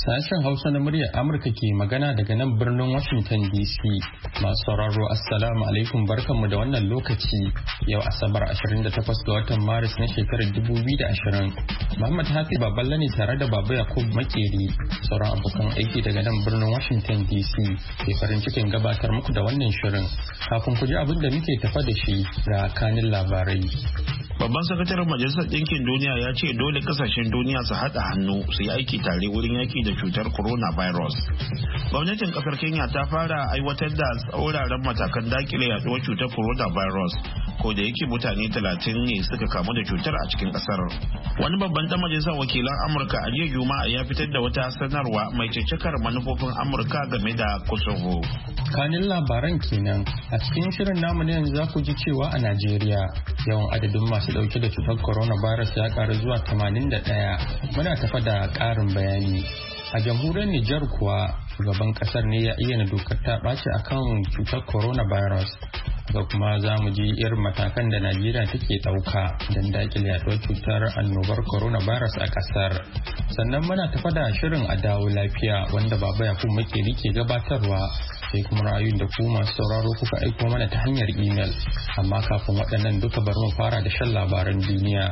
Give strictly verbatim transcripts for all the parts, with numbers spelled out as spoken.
Sashen Hausa na muryar Amurka ke magana daga nan birnin Washington D C. Masu sauraro Assalamu alaikum barkanmu da wannan lokaci. Yau Asabar ashirin da takwas ga watan Maris na shekarar dubu biyu da ashirin. Muhammad Hafiz Baballe ne tare da Baba Yakub Makeri. Sauran abokan aiki daga nan birnin Washington D C ke farin cikin gabatar muku da wannan shirin. Kafin ku ji abin da muke tafa da shi ga kanin labarai. Babban sakataren Majalisar Ɗinkin Duniya ya ce dole kasashen duniya su haɗa hannu su yi aiki tare wurin yaki da cutar coronavirus. Gwamnatin ƙasar Kenya ta fara aiwatar da tsauraran matakan dakile yaduwar cutar coronavirus, ko da yake mutane talatin ne suka kamu da cutar a cikin ƙasar. Wani babban ɗan majalisar wakilan Amurka a jiya Juma'a ya fitar da wata sanarwa mai caccakar manufofin Amurka game da Kosovo. Kanin labaran kenan a cikin shirin namu ne yanzu za ku ji cewa a Najeriya yawan adadin masu dauke da cutar coronavirus ya karu zuwa tamanin da ɗaya. Muna tafa da ƙarin bayani. A jamhuriyar Nijar kuwa shugaban kasar ne ya ayyana dokar ta ɓaci akan cutar coronavirus. Ga kuma za mu ji irin matakan da Najeriya take ɗauka don daƙile yaduwar cutar annobar coronavirus a ƙasar. Sannan muna tafa da shirin a dawo lafiya wanda Baba Yakubu Makeri ke gabatarwa. Sai kuma ra'ayoyin da ku masu sauraro kuka aiko mana ta hanyar imel. Amma kafin waɗannan duka bari mu fara da shan labaran duniya.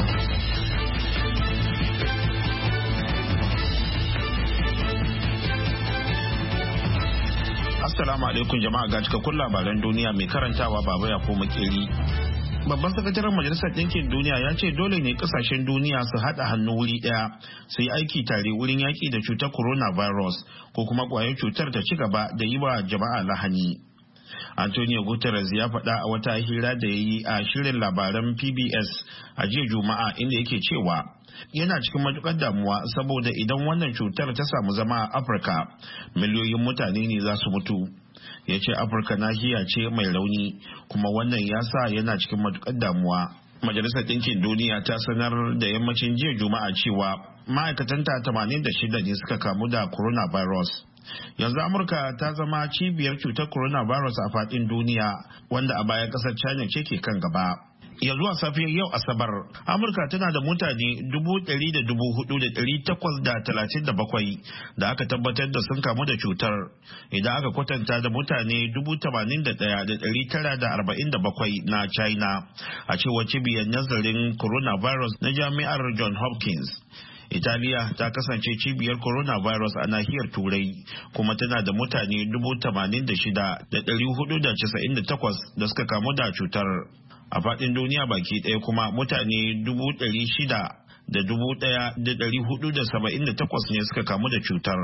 Assalamu alaikum jama'a, ga cikakkun labaran duniya mai karantawa Baba Yakubu Makeri. Babban sakataren Majalisar Ɗinkin Duniya ya ce dole ne kasashen duniya su haɗa hannu wuri ɗaya su yi aiki tare wurin yaƙi da cutar coronavirus ko kuma ƙwayar cutar ta ci gaba da yi wa jama'a lahani. Antonio Guterres ya faɗa a wata hira da ya yi a shirin labaran P B S a jiya Juma'a, inda yake cewa yana cikin matukar damuwa saboda idan wannan cutar ta samu zama a Afirka, miliyoyin mutane ne za su mutu. Ya ce Afirka nahiya ce mai rauni, kuma wannan ya sa yana cikin matukar damuwa. Majalisar Ɗinkin Duniya ta sanar da yammacin jiya Juma'a cewa ma'aikatanta tamanin da shida ne suka kamu da coronavirus. Yanzu Amurka ta zama cibiyar cutar coronavirus a faɗin duniya, wanda a baya ƙasar China ce ke kan gaba. Yanzu a safiyar yau Asabar, Amurka tana da mutane dubu ɗari da dubu hudu da ɗari takwas da talatin da bakwai da aka tabbatar da sun kamu da cutar, idan aka kwatanta da mutane dubu tamanin da ɗaya da ɗari tara da arba'in da bakwai na China, a cewar cibiyar nazarin coronavirus na jami'ar John Hopkins. Italiya ta kasance cibiyar coronavirus a nahiyar Turai, kuma tana da mutane dubu tamanin da shida da ɗari hudu da casa'in da takwas da suka kamu da cutar. A faɗin duniya baki ɗaya kuma mutane dubu ɗari shida da dubu ɗaya da ɗari hudu da saba'in da takwas ne suka kamu da cutar.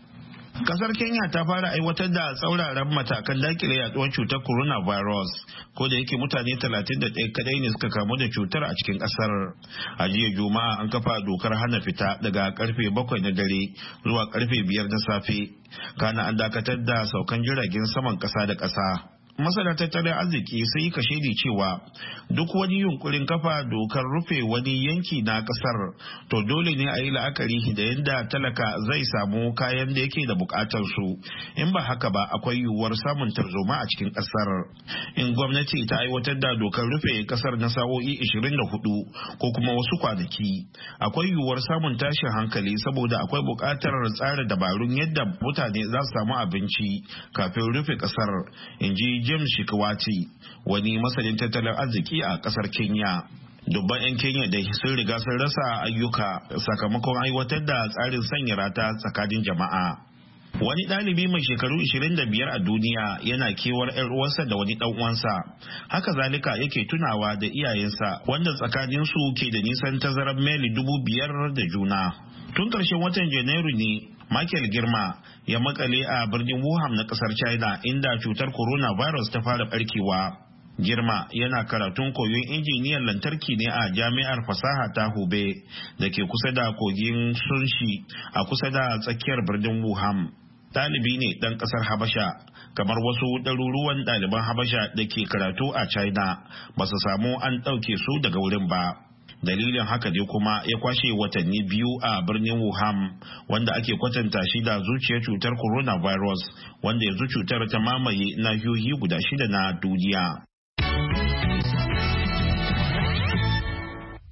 Kasar Kenya ta fara aiwatar da tsauraran matakan dakile yaduwar cutar coronavirus, ko da yake mutane talatin da ɗaya kadai ne suka kamu da cutar a cikin kasar. A jiya Juma'a an kafa dokar hana fita daga karfe bakwai na dare zuwa karfe biyar na safe. Kana an dakatar da saukan jiragen saman kasa da kasa. Masana tattalin arziki sai kashedi cewa duk wani yunkurin kafa dokar rufe wani yanki na kasar to dole ne a yi la'akari da yadda talaka zai samu kayan da yake da bukatar su, in ba haka ba akwai yiwuwar samun tarzoma a cikin kasar. In gwamnati ta aiwatar da dokar rufe kasar na sa'o'i ashirin da hudu ko kuma wasu kwanaki, akwai yiwuwar samun tashin hankali saboda akwai bukatar tsara dabarun yadda mutane za su samu abinci kafin rufe kasar, in ji James Shikwati, wani masanin tattalin arziki a kasar Kenya. Dubban 'yan Kenya da sun riga sun rasa ayyuka sakamakon aiwatar da tsarin sanya rata tsakanin jama'a. Wani ɗalibi mai shekaru ashirin da biyar a duniya yana kewar 'yar uwarsa da wani ɗan uwansa. Haka zalika yake tunawa da iyayensa wanda tsakaninsu ke da nisan tazarar maili dubu biyar da juna. Tun ƙarshen watan Janairu ne Michael Girma ya makale a birnin Wuhan na kasar China, inda cutar coronavirus ta fara barkewa. Girma yana karatun koyon injiniyar lantarki ne a jami'ar fasaha ta Hubei da ke kusa da kogin Sunshi a kusa da tsakiyar birnin Wuhan. Ɗalibi ne ɗan ƙasar Habasha, kamar wasu ɗaruruwan ɗaliban Habasha da ke karatu a China ba su samu an ɗauke su daga wurin ba. Dalilin haka ne kuma ya kwashe watanni biyu a birnin Wuhan, wanda ake kwatanta shi da zuciyar cutar coronavirus, wanda yanzu cutar ta mamaye nahiyoyi guda shida na duniya.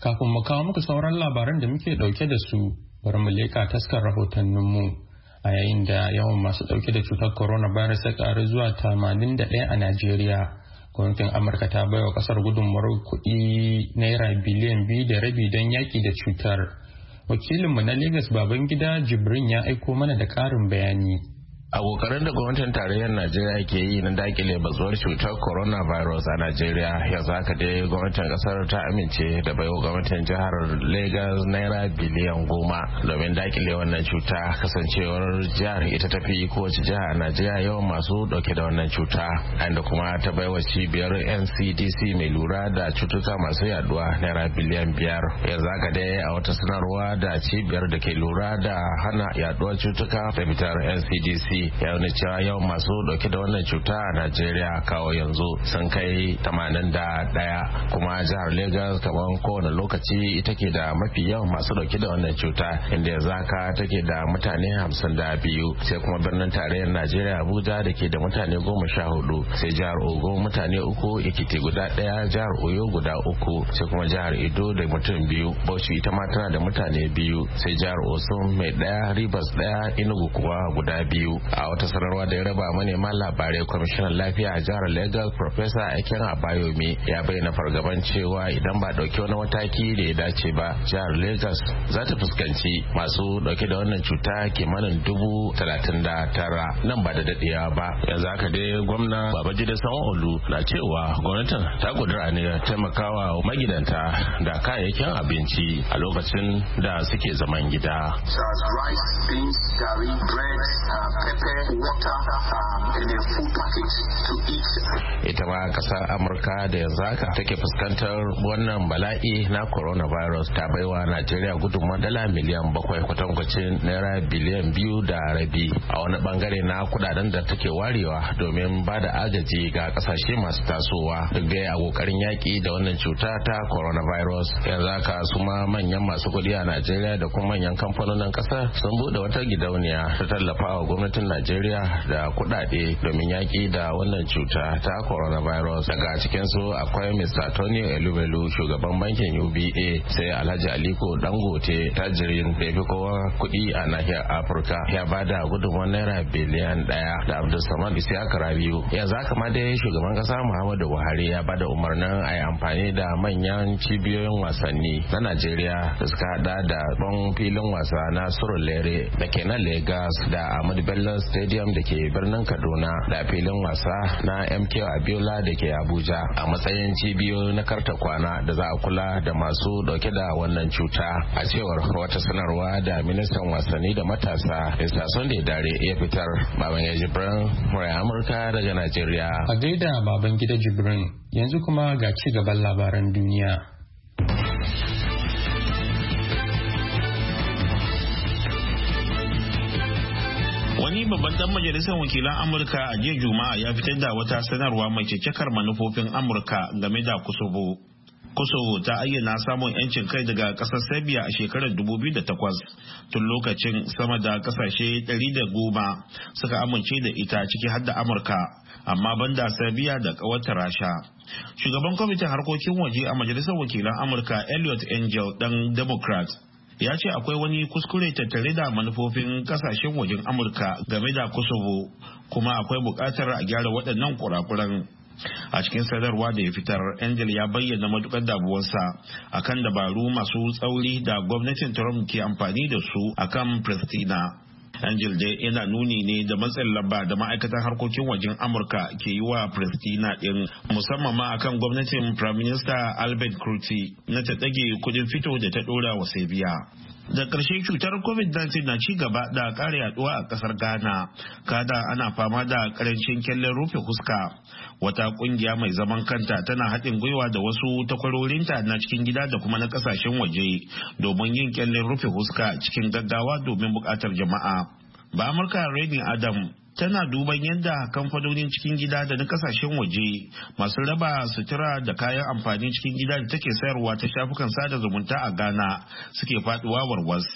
Kafin mu kawo muku sauran labaran da muke ɗauke da su, bari mu leƙa taskar rahotanninmu. A yayin da yawan masu ɗauke da cutar coronavirus ya ƙaru zuwa tamanin da ɗaya a Najeriya, gwamnatin Amurka ta baiwa ƙasar gudunmawar kuɗi naira biliyan biyu da rabi don yaƙi da cutar. Wakilinmu na Lagos Babangida Jibrin ya aiko mana da ƙarin bayani. A kokarin da gwamnatin tarayyar Najeriya ke yi na dakile bazuwar cutar coronavirus a Najeriya, yanzu haka dai gwamnatin kasar ta amince da baiwa gwamnatin jihar Lagos naira biliyan goma domin dakile wannan cuta, kasancewar jihar ita tafi kowace jiha a Najeriya yawan masu dauke da wannan cuta, inda kuma ta baiwa cibiyar N C D C mai lura da cutuka masu yaduwa naira biliyan biyar. Yanzu haka dai a wata sanarwa da cibiyar da ke lura da hana yaduwar cutuka da fitar N C D C ya nuna cewa yawan masu dauke da wannan cuta a Najeriya kawo yanzu sun kai tamanin da ɗaya, kuma jihar Lagos kamar kowane lokaci ita ke da mafi yawan masu dauke da wannan cuta, inda yanzu haka take da mutane hamsin da biyu, sai kuma birnin tarayyar Najeriya Abuja da ke da mutane goma sha hudu, sai jihar Ogun mutane uku, Ekiti guda ɗaya, jihar Oyo guda uku, sai kuma jihar Edo da mutum biyu, Bauchi ita ma tana da mutane biyu, sai jihar Osun mai ɗaya, Rivers ɗaya, Enugu kuwa guda biyu. A wata sanarwa da ya raba manema labarai, kwamishinan lafiya a jihar Lagos Professor Eken Abayomi ya bayyana fargaban cewa idan ba dauki wani mataki da ya dace ba, jihar Lagos za ta fuskanci masu dauke da wannan cuta kimanin dubu talatin da tara nan ba da daɗewa ba. Yanzu haka dai gwamna Babajide Sanwo-Olu na cewa gwamnatin ta kudura ne taimakawa magidanta da kayayyakin abinci a lokacin da suke zaman gida. Ita ma kasar Amurka da yanzu haka take fuskantar wannan bala'i na coronavirus ta baiwa Najeriya gudunmawar dala miliyan bakwai, kwatankwacin naira biliyan biyu da rabi a wani bangare na kudaden da take warewa domin ba da agaji ga kasashe masu tasowa, duk da a kokarin yaki da wannan cuta ta coronavirus. Yanzu haka su ma manyan masu kuɗi a Najeriya da kuma manyan kamfanonin kasar sun bude wata gidauniya ta tallafawa gwamnatin Najeriya da kudade domin yaki da wannan cuta ta coronavirus. Daga cikin su akwai Mister Tony Elubelu, shugaban bankin U B A, sai Alhaji Aliko Dangote, tajirin da yafi kowa kudi a nahiyar Afirka, ya bada gudunmawar naira biliyan daya, da Abdulsamad Isiyaka Rabiu. Yanzu haka ma dai shugaban kasa Muhammadu Buhari ya bada umarnin a yi amfani da manyan cibiyoyin wasanni na Najeriya da suka hada da ban filin wasa na Surulere da ke na Lagos, da Ahmadu Bello Stadium da ke birnin Kaduna, da filin wasa na M K Abiola da ke Abuja a matsayin cibiyoyi na karta kwana da za a kula da masu dauke da wannan cuta, a cewar wata sanarwa da ministan wasanni da matasa Mister Sunday Dare ya fitar. Babangida Jibrin, murai Amurka daga Najeriya. A gaida Babangida Jibrin, yanzu kuma ga ci gaban labaran duniya. Wani babban dan majalisar wakilan Amurka a jiya Juma'a ya fitar da wata sanarwa mai cikakkar manufofin Amurka game da Kosovo. Kosovo ta ayyana samun 'yancin kai daga ƙasar Serbia a shekarar dubu biyu da takwas, tun lokacin sama da ƙasashe ɗari da goma suka amince da ita, ciki har da Amurka, amma banda Serbia da ƙawarta Rasha. Shugaban kwamitin harkokin waje a majalisar wakilan Amurka Elliot Engel ɗan Democrat ya ce akwai wani kuskure tattare da manufofin kasashen wajen Amurka game da Kosovo, kuma akwai buƙatar a gyara waɗannan kurakuran. A cikin sadarwa da ya fitar, Angel ya bayyana matukar damuwarsa akan dabaru masu tsauri da gwamnatin Trump ke amfani da su akan Pristina. Angel dai yana nuni ne da matsin lamba da ma'aikatan harkokin wajen Amurka ke yi wa Pristina din, musamman ma akan gwamnatin Prime Minister Albert Kurti na ta ɗage kudin fito da ta ɗora wa Serbia. Da ƙarshe, cutar covid nineteen na ci gaba da ƙara yaduwa a ƙasar Ghana, kada ana fama da ƙarancin kyallen rufe fuska. Wata ƙungiya mai zaman kanta tana haɗin gwiwa da wasu takwarorinta na cikin gida da kuma na ƙasashen waje domin yin kyallen rufe fuska cikin gaggawa domin buƙatar jama'a. Ba Amurka Rainy Adam tana duban yadda kamfanonin cikin gida da na kasashen waje masu raba sutura da kayan amfanin cikin gida da take sayarwa ta shafukan sada zumunta a Ghana suke faduwa warwas.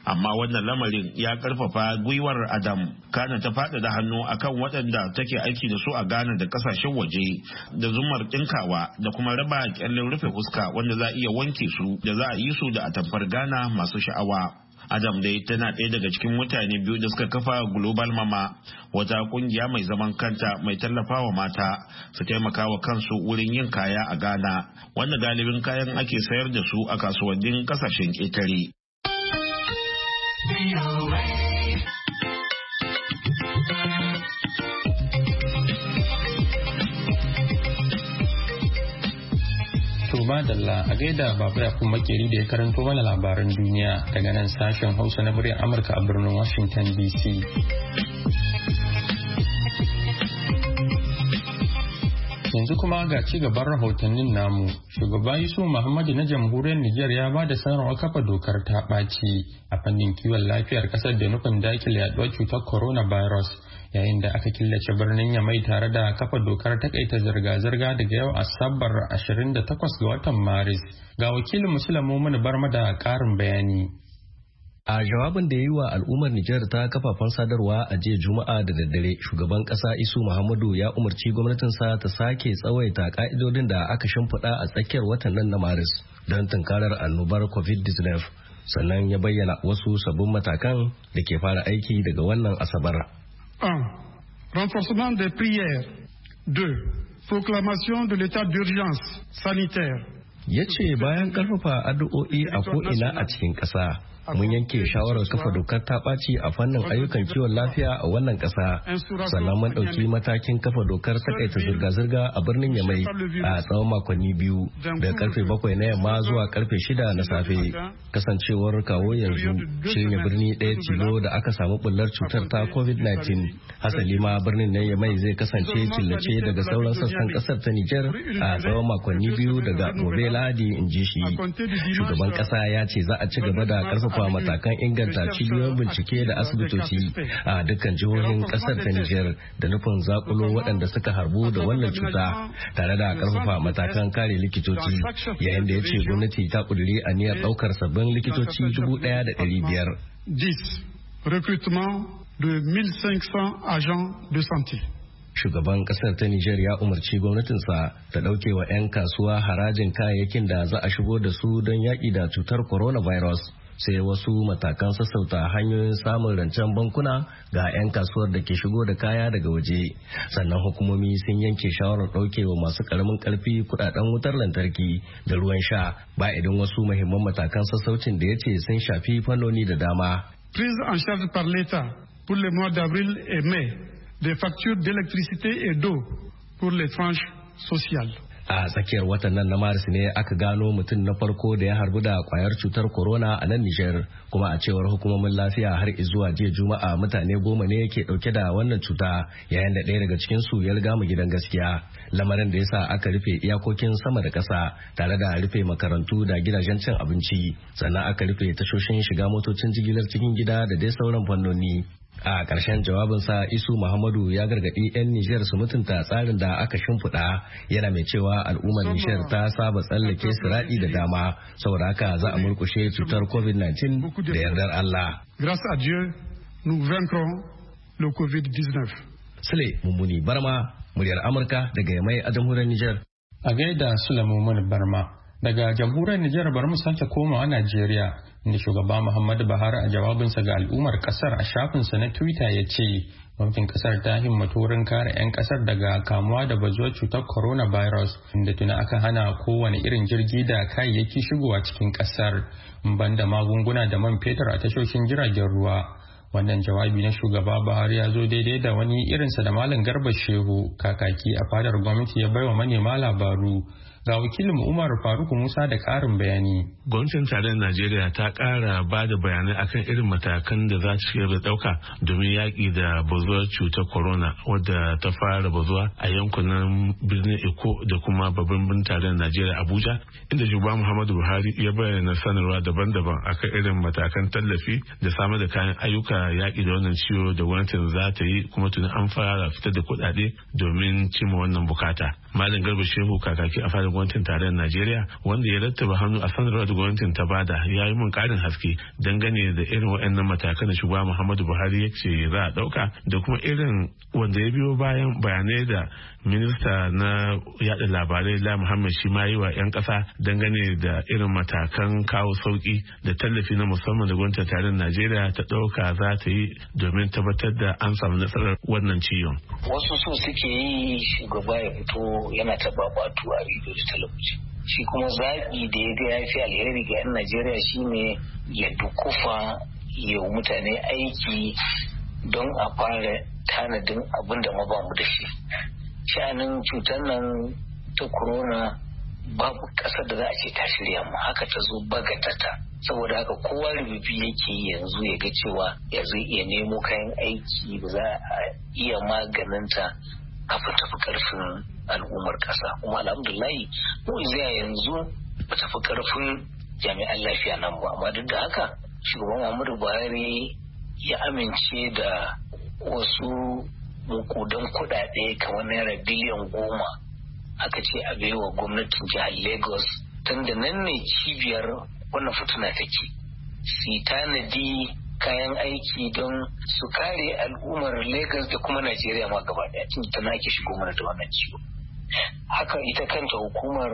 amma wannan lamarin ya karfafa gwiwar Adam. Kana ta faɗaɗa hannu akan waɗanda take aiki da su a Ghana da kasashen waje da zumar ɗinkawa da kuma raba kyallen rufe fuska wanda za a iya wanke su da za a yi su da atamfar Ghana masu sha'awa. Adam dai tana ɗaya daga cikin mutane biyu da suka kafa Global Mama, wata kungiya mai zaman kanta mai tallafawa mata su taimaka wa kansu wurin yin kaya a Ghana, wanda galibin kayan ake sayar da su a kasuwannin kasashen ƙetare. Madalla a gaida babu ya kuma makeri da ya karanto mana labaran duniya daga nan sashen Hausa na muryar Amurka a birnin Washington D C. Yanzu kuma ga ci gaban rahotannin namu. Shugaba Yusuf Muhammadu na jamhuriyar Nijar ya ba da sanarwar kafa dokar ta ɓaci a fannin kiwon lafiyar ƙasar da nufin dakile yaduwar cutar coronavirus, yayin da aka killace birnin Yamai tare da kafa dokar takaita zirga-zirga daga yau Asabar ashirin da takwas ga watan Maris. Ga wakilin Musulamu Mumuni Barma da ƙarin bayani. A jawabin da ya yi wa al'ummar Nijar ta kafafen sadarwa a jiya Juma'a da daddare, shugaban ƙasa Isu Muhammadu ya umarci gwamnatinsa ta sake tsawaita ka'idodin da aka shimfiɗa a tsakiyar watan nan na Maris don tunkarar annobar covid nineteen. Sannan ya bayyana wasu sabbin matakan da ke fara aiki daga wannan Asabar. un. Renforcement des prières. deux. Proclamation de l'état d'urgence sanitaire. Ya ce bayan ƙarfafa addu'o'i a ko'ina a cikin ƙasa, mun yanke shawarar kafa dokar ta ɓaci a fannin ayyukan kiwon lafiya a wannan ƙasa, sannan mun ɗauki matakin kafa dokar takaita zirga-zirga a birnin Yamai a tsawon makonni biyu daga karfe bakwai na yamma zuwa karfe shida na safe. Kasancewar kawo yanzu shine birni ɗaya tilo da aka samu bullar cutar ta covid nineteen. Hasali ma birnin na Yamai zai kasance killace daga sauran sassan ƙasar ta Nijar a tsawon makonni biyu daga gobe Lahadi, in ji shi. Shugaban ƙasa ya ce za a ci gaba da ƙarfafa matakan inganta cibiyoyin bincike da asibitoci a dukkan jihohin kasar ta Nijar da nufin zakulo waɗanda suka harbu da wannan cuta, tare da karfafa matakan kare likitoci, yayin da ya ce gwamnati ta kuduri aniyar ɗaukar sabbin likitoci dubu ɗaya da ɗari biyar. Recrutement de mille cinq cents agents de santé. Shugaban kasar ta Nijar ya umarci gwamnatinsa ta ɗauke wa 'yan kasuwa harajin kayayyakin da za a shigo da su don yaƙi da cutar coronavirus. Sai wasu matakan sassauta hanyoyin samun rancen bankuna ga 'yan kasuwar da ke shigo da kaya daga waje. Sannan hukumomi sun yanke shawarar ɗaukewa masu ƙaramin ƙarfi kuɗaɗen wutar lantarki da ruwan sha, ba idan wasu muhimman matakan sassaucin da ya ce sun shafi fannoni da dama. Prise en charge par l'État pour les mois d'avril et mai des factures d'électricité et d'eau pour les tranches sociales. A tsakiyar watan nan na Maris ne aka gano mutum na farko da ya harbu da kwayar cutar corona a nan Nijar, kuma a cewar hukumomin lafiya har zuwa jiya Juma'a mutane goma ne ke dauke da wannan cuta, yayin da ɗaya daga cikin su ya riga mu gidan gaskiya, lamarin da yasa aka rufe iyakokin sama da ƙasa tare da rufe makarantu da gidajen cin abinci, sannan aka rufe tashoshin shiga motocin jigilar cikin gida da dai sauran fannoni. A ƙarshen jawabinsa, Isu Muhammadu ya gargaɗi 'yan Nijar su mutunta tsarin da aka shimfiɗa, yana mai cewa al'ummar Nijar ta saba tsallake siraɗi da dama, saboda haka za a murƙushe cutar covid nineteen da yardar Allah. Grâce à Dieu, nous vaincrons le covid nineteen. Sule Mummuni Barma, muryar Amurka daga Yamai a jamhuriyar Nijar. A gaida Sule Mummuni Barma. Daga jamhuriyar Nijar bari mu sake komawa Najeriya, inda shugaba Muhammadu Buhari a jawabinsa ga al'ummar kasar a shafinsa na Twitter ya ce gwamnatin kasar ta himmatu wurin kare 'yan kasar daga kamuwa da bazuwar cutar coronavirus, inda tuna aka hana kowane irin jirgi da kayayyaki shigowa cikin kasar, banda magunguna da man fetur a tashoshin jiragen ruwa. Wannan jawabi na shugaba Buhari ya zo daidai da wani irinsa da Malam Garba Shehu, kakaki a fadar gwamnati, ya baiwa manema labaru. Ga wakilin Umar Faruk Musa da ƙarin bayani. Gwamnatin tarayyar Najeriya ta ƙara ba da bayanai akan irin matakan da za ta da ɗauka domin yaƙi da bazuwar cutar corona, wadda ta fara bazuwa a yankunan birnin Eko da kuma babban birnin tarayyar Najeriya Abuja, inda shugaba Muhammadu Buhari ya bayyana sanarwa daban-daban akan irin matakan tallafi da samar da kayan ayyuka yaƙi da wannan ciwo da gwamnatin za ta yi, kuma tuni an fara fitar da kuɗaɗe domin cimma wannan bukata. Malam Garba Shehu kakaki a fadar gwamnatin tarayyar Najeriya wanda ya rattaba hannu a sanarwar da gwamnatin ta bada ya yi mun karin haske dangane da irin waɗannan matakan da shugaba Muhammadu Buhari ya ce za a ɗauka da kuma irin wanda ya biyo bayan bayanai da minista na yada labarai La Muhammad shi ma yi wa 'yan ƙasa dangane da irin matakan kawo sauki da tallafi na musamman da gwamnatin tarayyar Najeriya ta ɗauka za ta yi domin tabbatar da an samu nasarar wannan ciwon. Wasu so suke yi shugaba ya fito yana ta babatu a rediyo da talabijin. Shi kuma zaɓi da ya ga ya fi alheri ga 'yan Najeriya shine ya dukufa ya mutane aiki don a fara tanadin abin da ma ba mu da shi. Sha'anin cutar nan ta corona babu ƙasar da za a ce ta shirya mu, haka ta zo bagatata. Saboda haka kowa rububi yake yanzu ya ga cewa ya zai iya nemo kayan aiki da za a iya maganinta kafin tafi karfin al'ummar ƙasa. Kuma alhamdulahi mu zai yanzu ba tafi karfin jami'an lafiya nan ba, amma duk da haka shugaban Muhammadu Buhari ya amince da wasu mukudan kuɗaɗe kamar naira biliyan goma aka ce a baiwa gwamnatin jihar Lagos, tun da nan ne cibiyar wannan fituna take, su tanadi kayan aiki don su kare al'ummar Lagos da kuma Najeriya ma gaba daya, tun tana ake shigo mana da wannan ciwo. Haka ita kanta hukumar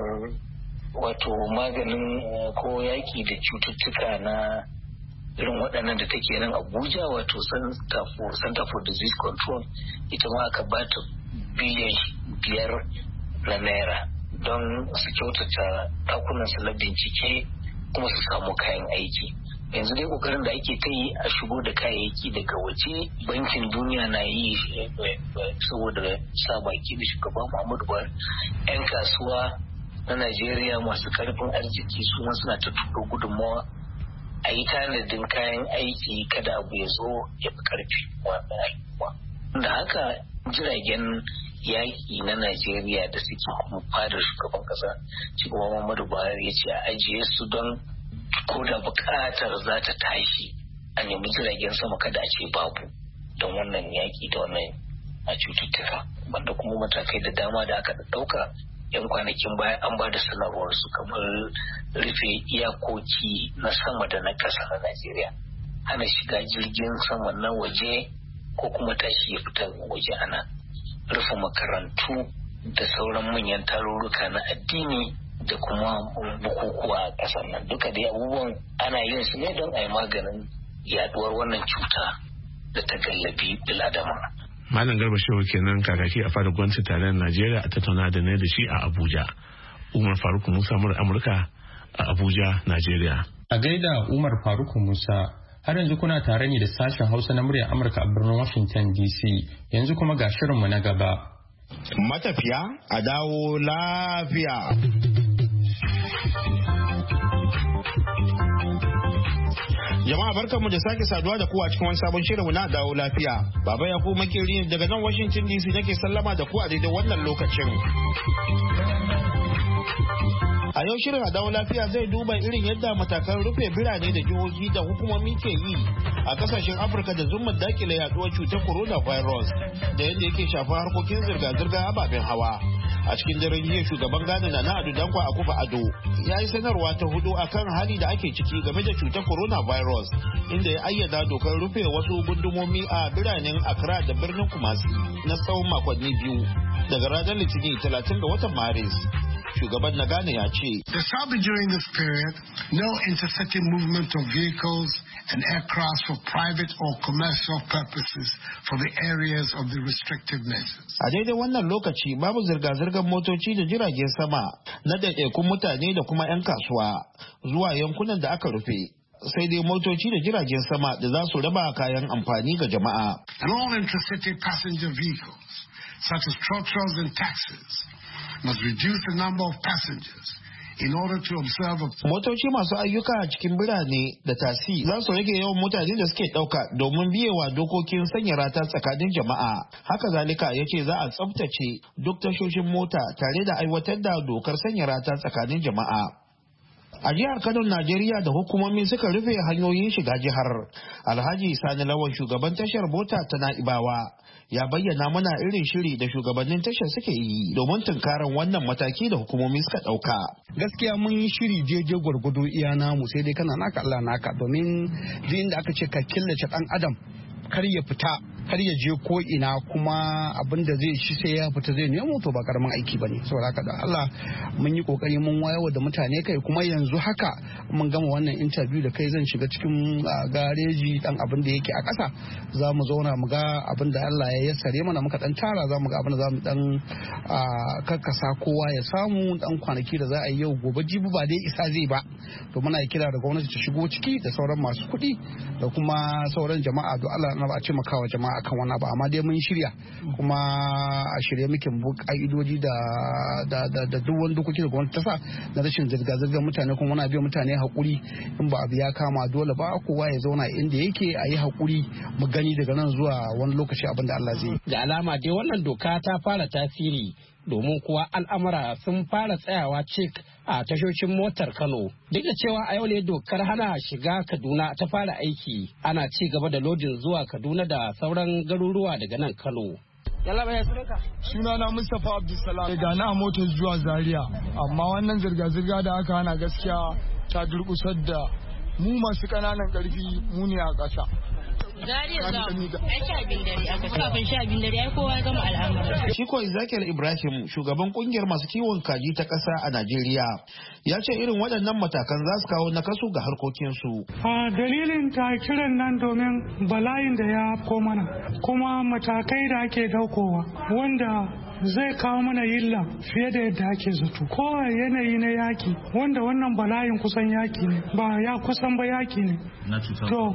wato maganin ko yaki da cututtuka na irin waɗannan da take nan Abuja, wato Center for Disease Control, ita ma aka bata biliyan biyar na naira don su kyautata ɗakunan su na bincike kuma su samu kayan aiki. Yanzu dai kokarin da ake ta yi a shigo da kayayyaki daga waje, bankin duniya na yi saboda sa baki da shugaban Muhammadu Buhari. 'Yan kasuwa na Najeriya masu karfin arziki su ma suna ta turo gudunmawa a yi tanadin kayan aiki kada abu ya zo ya fi karfi wa. Da haka jiragen yaƙi na Najeriya da suke kuma fadar shugaban ƙasa, shugaban Muhammadu Buhari ya ce a ajiye su don ko da buƙatar za ta tashi a nemi jiragen sama kada a ce babu, don wannan yaƙi da wannan a cututtuka. Banda kuma matakai da dama da aka ɗauka yan kwanakin baya an ba da sanarwar su, kamar rufe iyakoki na sama da na ƙasa na Najeriya, hana shiga jirgin sama na waje ko kuma tashi ya fita waje, ana rufe makarantu da sauran manyan tarurruka na addini da kuma bukukuwa a ƙasar nan. Duka dai abubuwan ana yin su ne don a yi maganin yaduwar wannan cuta da ta gallabi biladama. Malam Garba Shehu kenan kakaki a fadar gwamnati tarayyar Najeriya a tattauna da ne da shi a Abuja. Umar Faruk Musa mura Amurka a Abuja, Najeriya. A gaida Umar Faruk Musa, har yanzu kuna tare ne da sashen Hausa na muryar Amurka a birnin Washington D C. Yanzu kuma ga shirinmu na gaba. Matafiya a dawo lafiya. Jama'a barkanmu da sake saduwa da ku a cikin wani sabon shirinmu na dawo lafiya. Baba ya ku makeri daga nan Washington D C nake sallama da ku a daidai wannan lokacin. A yau shirin a dawo lafiya zai duba irin yadda matakan rufe birane da jihohi da hukumomi ke yi a kasashen Afirka da zumar dakile yaduwar cutar coronavirus da yadda yake shafar harkokin zirga-zirga ababen hawa. A cikin daren jiya shugaban Ghana na Ado Dankwa Akufo Addo ya yi sanarwa ta hudu akan hali da ake ciki game da cutar coronavirus, inda ya ayyada dokar rufe wasu gundumomi a biranen Accra da birnin Kumasi na tsawon makonni biyu daga ranar Litinin talatin ga watan Maris. Shugaban na Ghana ya ce, There shall be during this period no intercity movement of vehicles and aircraft for private or commercial purposes for the areas of the restrictive measures. A daidai wannan lokaci babu zirga-zirgar motoci da jiragen sama na ɗaiɗaikun mutane da kuma 'yan kasuwa zuwa yankunan da aka rufe. Sai dai motoci da jiragen sama da za su raba kayan amfani ga jama'a. And all intercity passenger vehicles, such as trucks and taxis, must reduce the number of passengers in order to observe a... Motoci masu ayyuka a cikin birane da tasi za su rage yawan mutane da suke ɗauka domin biyewa dokokin sanya rata tsakanin jama'a. Haka zalika ya ce za a tsabtace duk tashoshin mota tare da aiwatar da dokar sanya rata tsakanin jama'a. A jihar Kano, Najeriya da hukumomi suka rufe hanyoyin shiga jihar. Alhaji Sani Lawan, shugaban tashar Bota ta Na'ibawa, ya bayyana mana irin shiri da shugabannin tashar suke yi domin tunkaran wannan mataki da hukumomi suka ɗauka. Gaskiya mun yi shiri jeje gwargwado iya namu, sai dai kana naka Allah naka, domin duk inda aka ce ka killace ɗan adam kar ya fita kar ya je ko ina, kuma abin da zai shi sai ya fita zai nemo, to ba karamin aiki bane. Saboda haka da Allah mun yi kokari mun wayewa da mutane kai, kuma yanzu haka mun gama wannan interview da kai zan shiga cikin gareji dan abin da yake a ƙasa, za mu zauna mu ga abin da Allah ya yassare mana, muka dan tara za mu ga abin da za mu dan karkasa kowa ya samu dan kwanaki da za a yi yau gobe jibi ba dai isa zai ba. To muna kira da gwamnati ta shigo ciki da sauran masu kuɗi da kuma sauran jama'a, do Allah na ba a taimakawa jama'a akan wani abu, amma dai mun shirya kuma a shirye muke mu ka'idoji da da da da duk wani dokoki da gwamnati ta sa na rashin zirga-zirgar mutane, kuma muna biya mutane hakuri in ba abu ya kama dole ba kowa ya zauna inda yake a yi hakuri mu gani daga nan zuwa wani lokaci abin da Allah zai yi. Da alama dai wannan doka ta fara tasiri, domin kuwa al'amura sun fara tsayawa cik a tashoshin motar Kano. Duk da cewa a yau ne dokar hana shiga Kaduna ta fara aiki, ana ci gaba da lodin zuwa Kaduna da sauran garuruwa daga nan Kano. Sunana Mustapha Abdulsalam daga na motar zuwa Zaria, amma wannan zirga-zirga da aka hana gaskiya ta durkusar da mu masu ƙananan ƙarfi, mu ne a ƙasa. Zariya za mu ai sha biyun dare aka kafin sha biyun dare ai kowa ya gama al'amari. Shi ko Ezekiel Ibrahim, shugaban kungiyar masu kiwon kaji ta ƙasa a Najeriya, ya ce irin waɗannan matakan za su kawo nakasu ga harkokinsu. A dalilin ta kiran nan domin bala'in da ya afko mana, kuma matakai da ake daukowa wanda zai kawo mana illa fiye da yadda ake zato. Kowa yanayi na yaki wanda wannan bala'in kusan yaki ne, ba ya kusan ba yaki ne. To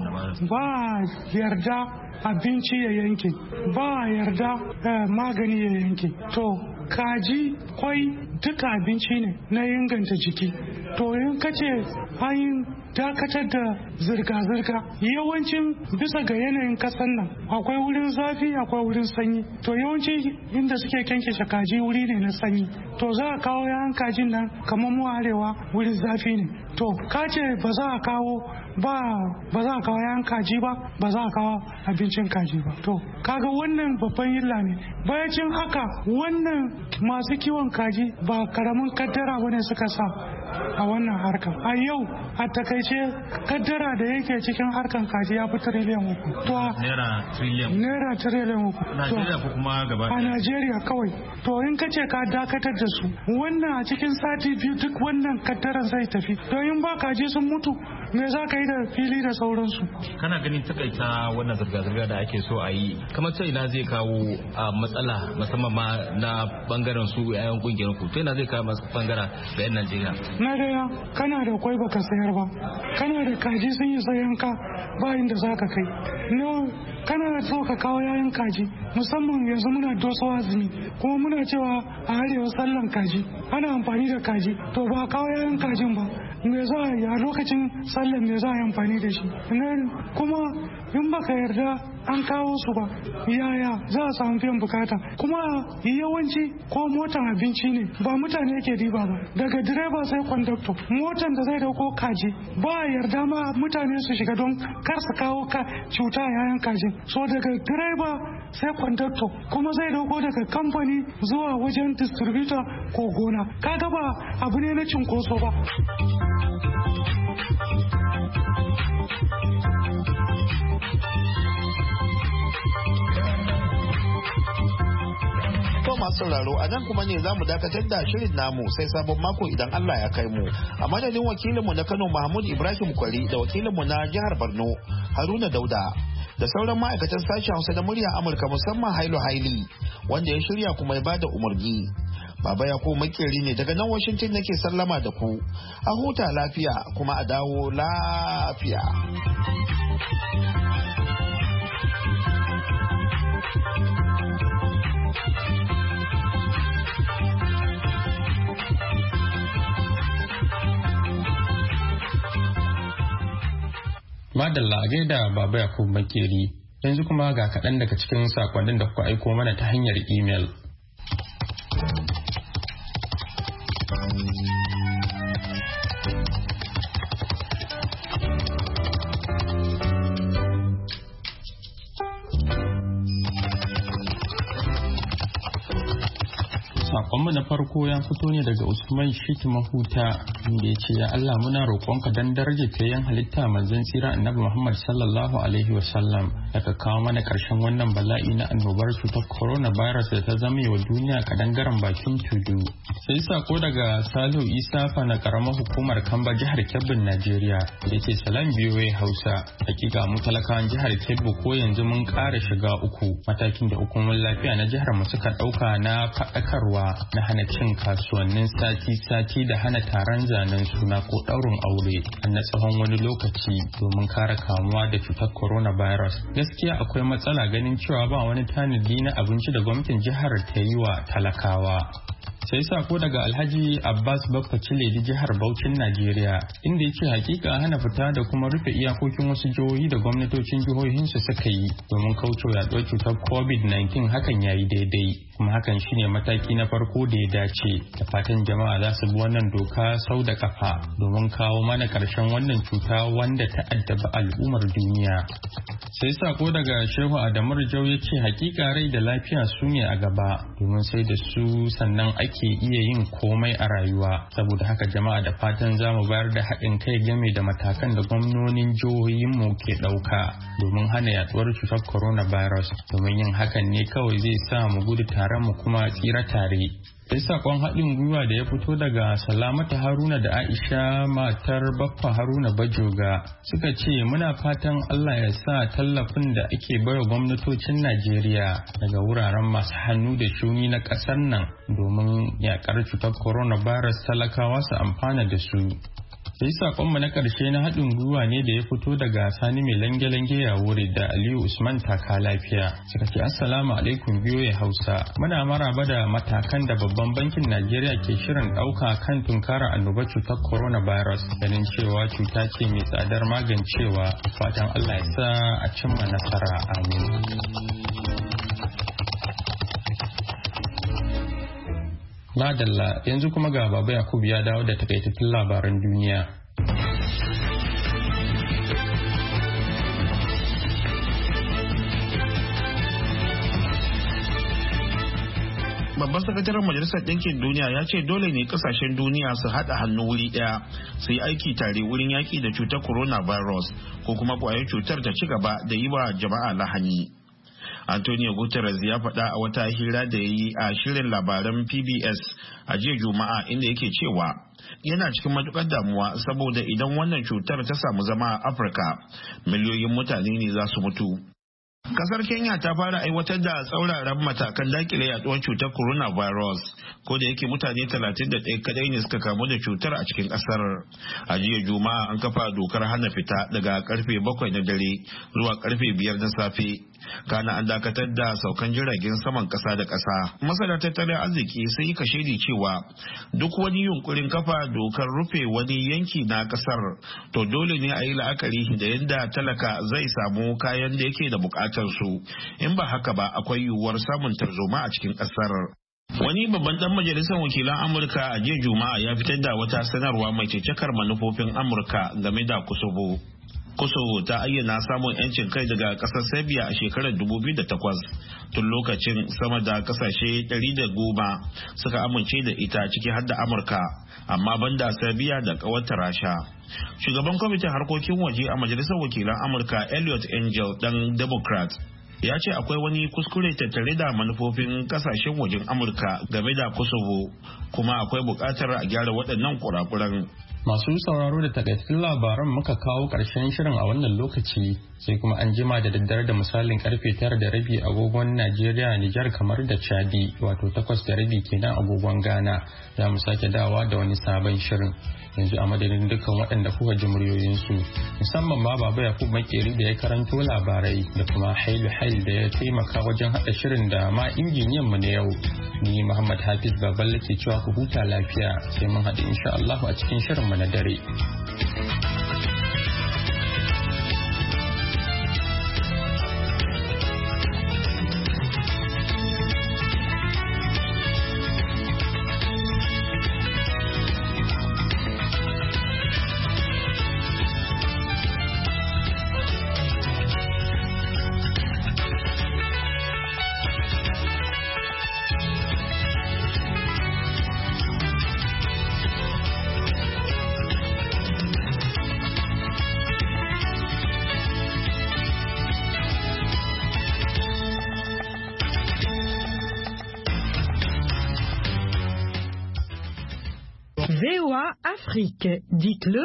ba yarda abinci ya yanke, ba yarda eh, magani ya yanke. To kaji, kwai duka abinci ne na inganta jiki. To in kace an dakatar da zirga-zirga, yawancin bisa ga yanayin kasan nan akwai wurin zafi akwai wurin sanyi. To yawanci inda suke kyankyashe kaji wuri ne na sanyi, to za a kawo yayan kajin nan kamar mu arewa wurin zafi ne. To kace ba za a kawo ba ba za a kawo yayan kaji ba, ba za a kawo abincin kaji ba. To kaga wannan babban illa ne. Bayacin haka wannan masu kiwon kaji ba karamin kaddara bane suka sa a wannan harka. A yau a takaice kaddara da yake cikin harkan kaji ya fi tiriliyan uku. To naira tiriliyan naira tiriliyan uku. Najeriya ko kuma gaba a Najeriya kawai. To in ka ce ka dakatar da su, wannan a cikin sati biyu duk wannan kaddaran zai tafi. To in ba kaji sun mutu, me za ka yi da fili da sauransu? Kana ganin takaita wannan zirga-zirga da ake so a yi, kamar ta ina zai kawo a matsala musamman ma na bangaren su yayan kungiyar ku, ta ina zai kawo bangaren da yan Najeriya? Na daya kana da kwai baka sayar ba, kana da kaji sun yi sayan ka ba inda za ka kai. No, kana so ka kawo yayan kaji, musamman yanzu muna doso azumi kuma muna cewa a arewa sallan kaji ana amfani da kaji, to ba kawo yayan kajin ba, me za a yi a lokacin sallan, me za a yi amfani da shi? Kuma in baka yarda an kawo su ba, yaya za a samu biyan bukata? Kuma yawanci ko motan abinci ne ba mutane yake riba ba, daga direba sai kwandakto. Motan da zai dauko kaji ba yarda ma mutane su shiga don kar su kawo ka cuta yayan kajin. So daga direba sai kwandakto, kuma zai dauko daga kamfani zuwa wajen distributor ko gona. Kaga ba abu ne na cinkoso ba. Masu sauraro a nan kuma ne za mu dakatar da shirin namu sai sabon mako idan Allah ya kai mu. A madadin wakilinmu na Kano Mahmud Ibrahim Kwari da wakilinmu na jihar Borno Haruna Dauda da sauran ma'aikatan sashen Hausa da murya Amurka musamman Hailu Haili wanda ya shirya kuma ya bada umarni. Baba ya ko makeri ne daga nan Washington nake sallama da ku. A huta lafiya kuma a dawo lafiya. Madalla a gaida Baba Yakubu Makeri, yanzu kuma ga kaɗan daga cikin sakonnin da kuka aiko mana ta hanyar imel. Sakonmu na farko ya fito ne daga Usman Shiti Mahuta inda ya ce ya Allah muna roƙonka dan darajar ta yan halitta manzon tsira Annabi Muhammad sallallahu alaihi wasallam daga kawo mana ƙarshen wannan bala'i na annobar cutar coronavirus da ta zama wa duniya kadangaren bakin tudu. Sai sako daga Salihu Isa fa na karamar hukumar Kamba jihar Kebbi Najeriya da ke salam biyoyi Hausa. Hakika mu talakawan jihar Kebbi ko yanzu mun ƙara shiga uku matakin da hukumar lafiya na jihar mu suka ɗauka na faɗakarwa na hana cin kasuwannin sati-sati da hana taron zanen suna ko ɗaurin aure na tsawon wani lokaci domin kare kamuwa da cutar coronavirus. Gaskiya akwai matsala ganin cewa ba wani tanadi na abinci da gwamnatin jihar ta yi wa talakawa. Sai sako daga Alhaji Abbas Baffa Ciledi jihar Bauchin Najeriya inda ya ce hakika hana fita da kuma rufe iyakokin wasu jihohi da gwamnatocin jihohinsu suka yi domin kaucewa yaduwar cutar covid nineteen hakan yayi daidai kuma hakan shine mataki na farko da ya dace da fatan jama'a za su bi wannan doka sau da kafa domin kawo mana karshen wannan cuta wanda ta addaba al'ummar duniya. Sai sako daga Shehu Adamu Rijau ya ce hakika rai da lafiya su ne a gaba domin sai da su sannan ake ke iya yin komai a rayuwa saboda haka jama'a da fatan za mu bayar da haɗin kai game da matakan da gwamnonin jihohinmu ke ɗauka domin hana yaduwar cutar coronavirus domin yin hakan ne kawai zai sa mu gudu tare mu kuma tsira tare. Sai sakon haɗin gwiwa da ya fito daga Salamata Haruna da Aisha matar Baffa Haruna Bajoga suka ce muna fatan Allah ya sa tallafin da ake baiwa gwamnatocin Najeriya daga wuraren masu hannu da shuni na ƙasar nan domin yaƙar cutar coronavirus talakawa su amfana da su. Sai sakonmu na ƙarshe na haɗin gwiwa ne da ya fito daga Sani mai lange-lange ya wuri da Aliyu Usman taka lafiya. Suka ce Assalamu alaikum biyoyi Hausa. Muna maraba da matakan da babban bankin Najeriya ke shirin ɗauka kan tunkara annobar cutar coronavirus ganin cewa cuta ce mai tsadar magancewa. Fatan Allah ya sa a cimma nasara. Amin. Madalla yanzu kuma ga Baba Yakubu ya dawo da takaitattun labaran duniya. Babban sakataren Majalisar Ɗinkin Duniya ya ce dole ne kasashen duniya su haɗa hannu wuri ɗaya su yi aiki tare wurin yaƙi da cutar coronavirus ko kuma ƙwayar cutar ta ci gaba da yi wa jama'a lahani. Antonio Guterres ya faɗa a wata hira da ya yi a shirin labaran P B S a jiya Juma'a inda yake cewa yana cikin matukar damuwa saboda idan wannan cutar ta samu zama a Afirka miliyoyin mutane ne za su mutu. Kasar Kenya ta fara aiwatar da tsauraran matakan dakile yaduwar cutar coronavirus ko da yake mutane talatin da ɗaya kadai ne suka kamu da cutar a cikin kasar. A jiya Juma'a an kafa dokar hana fita daga karfe bakwai na dare zuwa karfe biyar na safe. Kana an dakatar da saukan jiragen saman kasa da kasa. Masana tattalin arziki sai ka shaidi cewa duk wani yunkurin kafa dokar rufe wani yanki na kasar to dole ne a yi la'akari da yadda talaka zai samu kayan da yake da bukatar su, in ba haka ba akwai yiwuwar samun tarzoma a cikin kasar. Wani babban dan majalisar wakilan Amurka a jiya Juma'a ya fitar da wata sanarwa mai cecekar manufofin Amurka game da Kosovo. Kosovo ta ayyana samun 'yancin kai daga kasar Serbia a shekarar dubu biyu da takwas. Tun lokacin sama da kasashe ɗari da goma suka amince da ita ciki har da Amurka, amma banda Serbia da ƙawarta Rasha. Shugaban kwamitin harkokin waje a majalisar wakilan Amurka Elliot Engel dan Democrat ya ce akwai wani kuskure tattare da manufofin kasashen wajen Amurka game da Kosovo kuma akwai buƙatar a gyara waɗannan kurakuran. Masu sauraro da takaitattun labaran muka kawo ƙarshen shirin a wannan lokaci sai kuma an jima da daddare da misalin karfe tara da rabi agogon Najeriya, Nijar kamar da Chadi wato takwas da rabi kenan agogon Ghana za mu sake dawa da wani sabon shirin. Yanzu a madadin dukkan waɗanda kuka ji muryoyinsu musamman ma Baba Yakubu Makeri da ya karanto labarai da kuma Hailu Hail da ya taimaka wajen haɗa shirin da ma injiniyan mu na yau. Ni Muhammad Hafiz Baballe ke cewa ku huta lafiya sai mun haɗu insha Allah a cikin shirin mu na dare. Afrique, dites-le